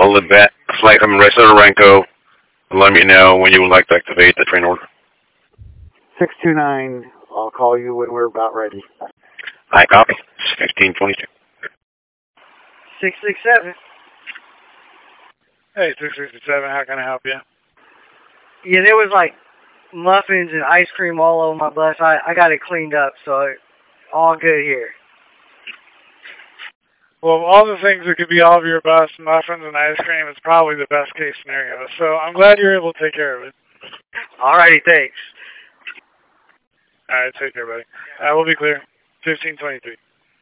call the flight from Renko and let me know when you would like to activate the train order. 629, I'll call you when we're about ready. I copy. 1622. 667. Hey, 667, how can I help you? Yeah, there was like muffins and ice cream all over my bus. I got it cleaned up, so all good here. Well, all the things that could be all over your bus, muffins and ice cream, is probably the best case scenario. So I'm glad you're able to take care of it. Alrighty, thanks. All right, take care, buddy. We'll be clear. 1523.